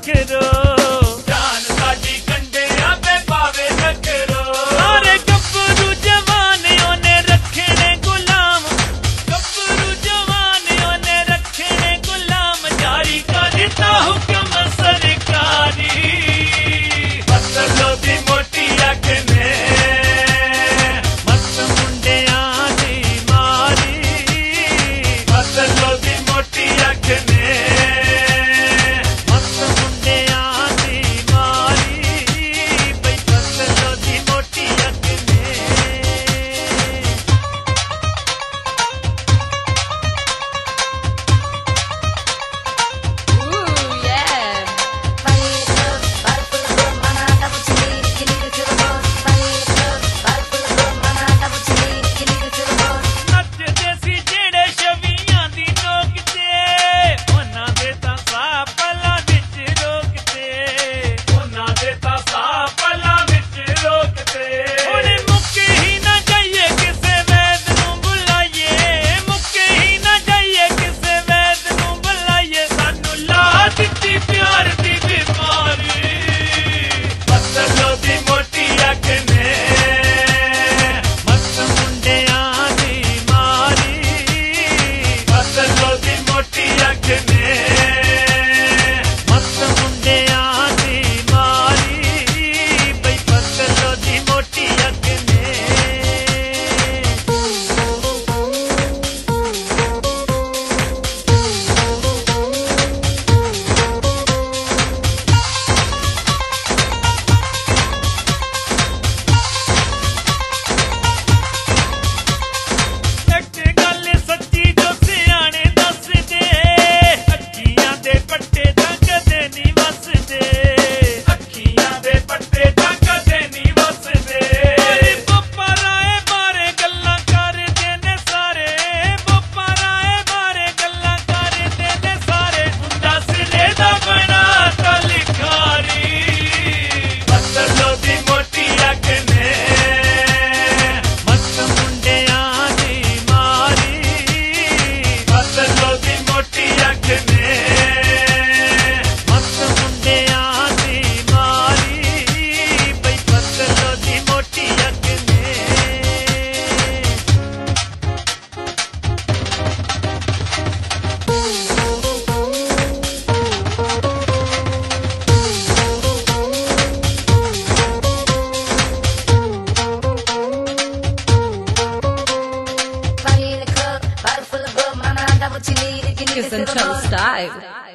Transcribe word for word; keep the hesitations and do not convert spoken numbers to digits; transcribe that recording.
नखरो जान साडी कंडियां पे पावे नखरो सारे गब्बरू जवानियों ने रखे ने गुलाम गब्बरू जवानियों ने रखे ने गुलाम जारी कर दिता हुक्म सरकारी पतलो दी मोटी अख ने मस्त मुंडियां दी मारी पतलो दी मोटी अख ने मस्त मुंडियां दी मारी बई पतलो दी मोटी अख ने Ooh, yeah. Funny love, bottle full of rum, mama, I got what you need. You need it to the bone. Funny love, bottle full of rum, mama, I got what you need. You need it to the bone. ਨੱਚਦੇ ਸੀ ਜਿਹੜੇ ਛਵੀਆਂ ਦੀ ਨੋਕ ਤੇ ਉਹਨਾਂ ਦੇ ਤਾਂ ਸਾਹ ਪਲਾਂ ਵਿੱਚ ਰੋਕਦੇ ਉਹਨਾਂ ਦੇ ਤਾਂ ਸਾਹ ਪਲਾਂ ਵਿੱਚ ਰੋਕਦੇ ਹੁਣ ਮੁੱਕੇ ਹੀ ਨਾ ਜਾਈਏ ਕਿਸੇ ਵੈਦ ਨੂੰ ਬੁਲਾਈਏ ਮੁੱਕੇ ਹੀ ਨਾ ਜਾਈਏ ਕਿਸੇ ਵੈਦ ਨੂੰ ਬੁਲਾਈਏ ਸਾਨੂੰ ਲਾ ਦਿੱਤੀ ਪਿਆਰ ਦੀ ਬਿਮਾਰੀ ਪਤਲੋ ਦੀ ਮੋਟੀ ਅੱਖ ਨੇ ਮਸਤ ਮੁੰਡਿਆਂ ਦੀ ਮਾਰੀ ਪਤਲੋ ਦੀ ਮੋਟੀ ਅੱਖ ਨੇ ਮਸਤ ਮੁੰਡਿਆਂ ਦੀ ਮਾਰੀ ਬਈ ਪਤਲੋ ਦੀ ਮੋਟੀ ਅੱਖ ਨੇ ਇੱਕ ਗੱਲ ਸੱਚੀ ਜੋ ਸਿਆਣੇ ਦੱਸਦੇ ਅੱਖੀਆਂ ਦੇ ਪੱਟੇ ਤਾਂ ਕਦੇ ਨਹੀਂ ਵਸਦੇ ਅੱਖੀਆਂ ਦੇ ਪੱਟੇ ਤਾਂ ਕਦੇ ਨਹੀਂ ਵਸਦੇ ਓਏ ਬੱਪਾ ਰਾਏ ਬਾਰੇ ਗੱਲਾਂ ਕਰਦੇ ਨੇ ਸਾਰੇ ਬੱਪਾ ਰਾਏ ਬਾਰੇ ਗੱਲਾਂ ਕਰਦੇ ਨੇ ਸਾਰੇ ਹੁੰਦਾ ਸਿਰੇ ਦਾ ਬਣਾ ਤਾਂ ਲਿਖਾਰੀ ਪਤਲੋ ਦੀ ਮੋਟੀ ਅੱਖ ਨੇ ਮਸਤ ਮੁੰਡਿਆਂ ਦੀ ਮਾਰੀ ਪਤਲੋ ਦੀ ਮੋਟੀ ਅੱਖ ਨੇ ਮਸਤ ਮੁੰਡਿਆਂ ਦੀ ਮਾਰੀ ਬਈ ਪਤਲੋ ਦੀ ਮੋਟੀ ਅੱਖ ਨੇ Funny in the club, bottle full of rum, mama, I got what you need. You need it Kiss to and the chill bone. style.